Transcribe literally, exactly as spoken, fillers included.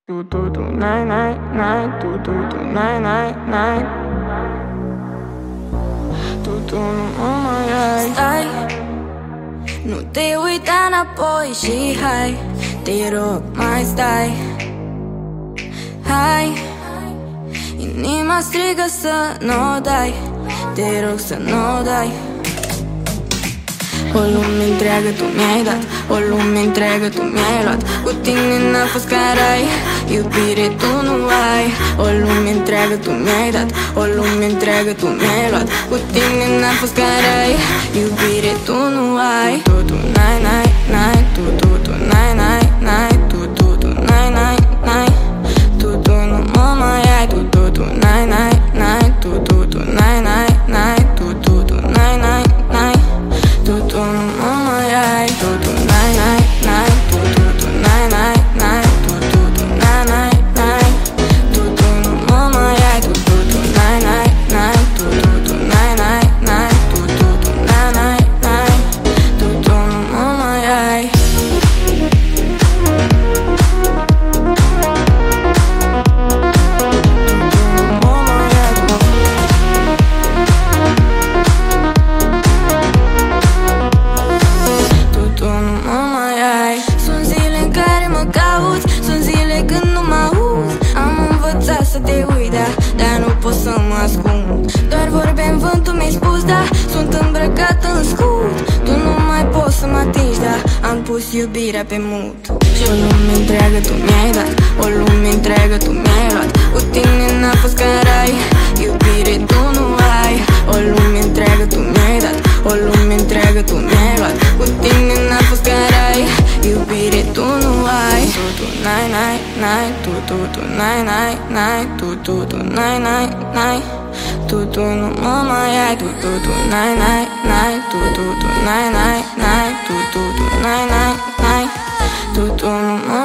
Tu tu tu nai nai nai tu tu tu nai nai nai Tu tu nu mă mai ai. Stai, nu te uita înapoi și hai, te rog mai stai. Hai, inima strigă să n-o dai, te rog să n-o dai. O lume întreagă tu mi-ai dat, o lume întreagă tu mi-ai luat. Cu tine n-a fost carai, iubire tu nu ai. O lume întreagă tu mi-ai dat, o lume întreagă tu mi-ai luat. Cu tine n-a fost carai, iubire tu nu ai. Tu tu nai nai nai, tu tu tu nai nai nai, tu tu tu nai nai nai, tu tu nu mă mai ai. Tu tu tu nai nai nai, tu tu tu nai nai nai, tu tu tu nai nai nai, tu tu nu mă mai ai. Tu tu nai nai nai, tu tu tu nai nai nai, tu tu tu nai nai nai, tu tu nu mă mai ai. Tu tu tu nai nai nai, tu tu tu nai nai nai, tu tu tu nai nai nai, tu tu nu mă mai ai. Să te uit, da, dar nu pot să mă ascund. Doar vorbe în vânt, tu mi-ai spus, da, sunt îmbrăcat în scut. Tu nu mai poți să mă atingi, da, am pus iubirea pe mut. Și o lume întreagă tu mi-ai dat, o lume întreagă tu mi-ai luat. Cu tine n-a fost carai, iubire tu nu ai. O lume întreagă tu mi-ai dat, o lume întreagă tu mi-ai luat. Cu tine n-a fost carai, iubire tu nu ai. Tu tu nai nai nai, tu tu tu nai nai nai, tu tu tu nai nai nai, tu tu nu mă mai ai. Tu tu tu nai nai nai, tu tu tu nai nai nai, tu tu tu nai nai nai, tu tu nu mă